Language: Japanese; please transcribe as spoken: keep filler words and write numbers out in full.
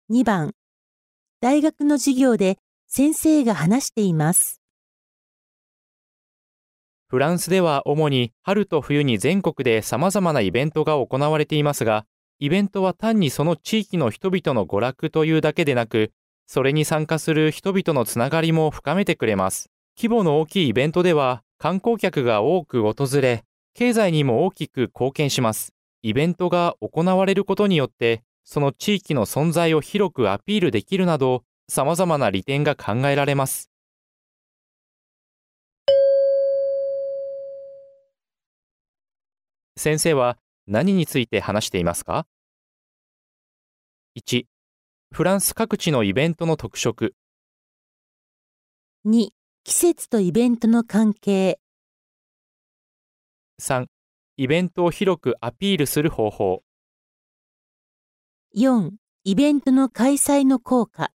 にばん、大学の授業で先生が話しています。 フランスでは主に春と冬に全国で様々なイベントが行われていますが、イベントは単にその地域の人々の娯楽というだけでなく、それに参加する人々のつながりも深めてくれます。規模の大きいイベントでは観光客が多く訪れ、経済にも大きく貢献します。イベントが行われることによって、その地域の存在を広くアピールできるなど、様々な利点が考えられます。先生は何について話していますか？ いち. フランス各地のイベントの特色。 に、季節とイベントの関係。 さん. イベントを広くアピールする方法。 よん、イベントの開催の効果。